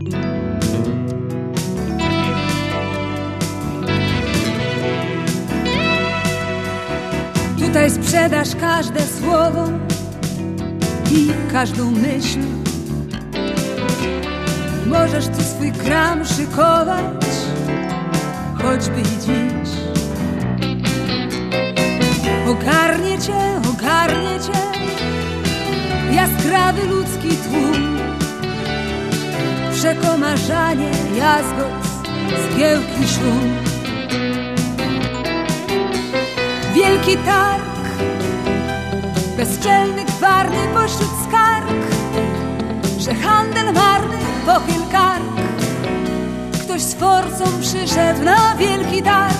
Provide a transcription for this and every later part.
Tutaj sprzedasz każde słowo i każdą myśl. Możesz tu swój kram szykować, choćby i dziś. Ogarnie cię jaskrawy ludzki tłum, przekomarzanie jazgot, zgiełki szum. Wielki targ, bezczelny, gwarny pośród skarg, że handel marny pochyl kark. Ktoś z forcą przyszedł na wielki targ.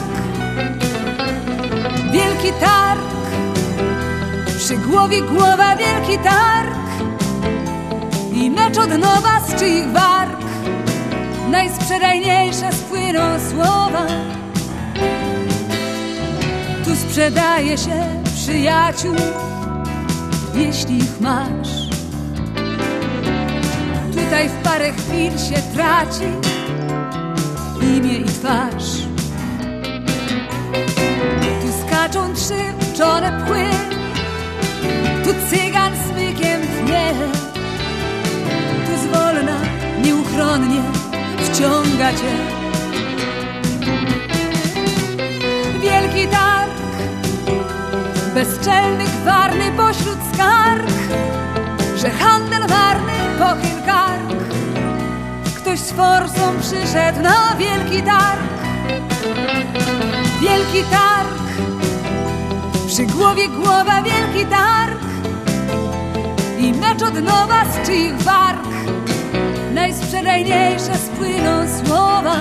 Wielki targ, przy głowie głowa, wielki targ i mecz od nowa z czyich warg. Najsprzedajniejsze spłyną słowa. Tu sprzedaje się przyjaciół, jeśli ich masz. Tutaj w parę chwil się traci imię i twarz. Tu skaczą trzy uczone pchły, tu cygan smykiem tnie, tu zwolna, nieuchronnie wciąga cię. Wielki targ, bezczelny, gwarny pośród skarg, że handel marny pochyl kark. Ktoś z forsą przyszedł na wielki targ. Wielki targ, przy głowie głowa, wielki targ i mecz od nowa z czyich warg. Najsprzedajniejsze spłyną słowa.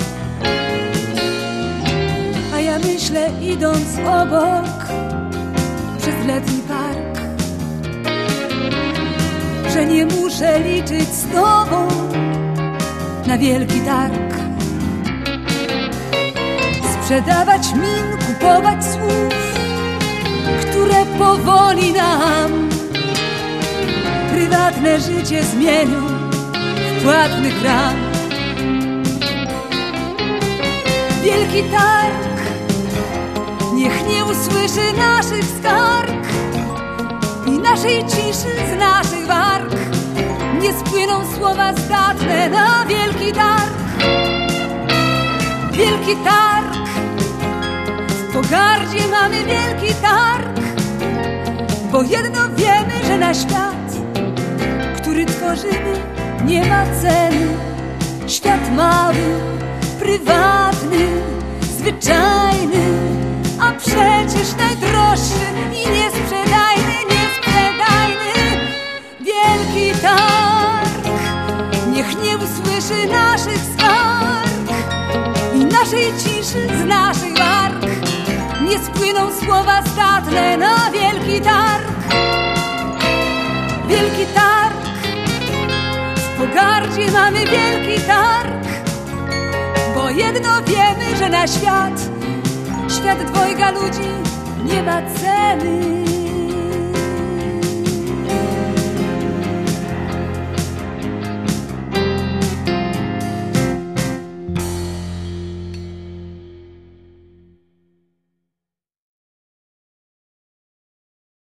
A ja myślę, idąc obok przez letni park, że nie muszę liczyć z tobą na wielki targ. Sprzedawać min, kupować słów, które powoli nam prywatne życie zmienią w płatny kram. Wielki targ niech nie usłyszy naszych skarg i naszej ciszy z naszych warg. Nie spłyną słowa zdatne na wielki targ. Wielki targ, w pogardzie mamy wielki targ, bo jedno wiemy, że na świat, który tworzymy, nie ma ceny. Świat mały, prywatny, zwyczajny, a przecież najdroższy i niesprzedajny, niesprzedajny. Wielki targ niech nie usłyszy naszych skarg i naszej ciszy z naszych warg. Nie spłyną słowa zdatne na wielki targ. Wielki targ, w pogardzie mamy wielki targ, bo jedno wiemy, że na świat dwojga ludzi nie ma ceny.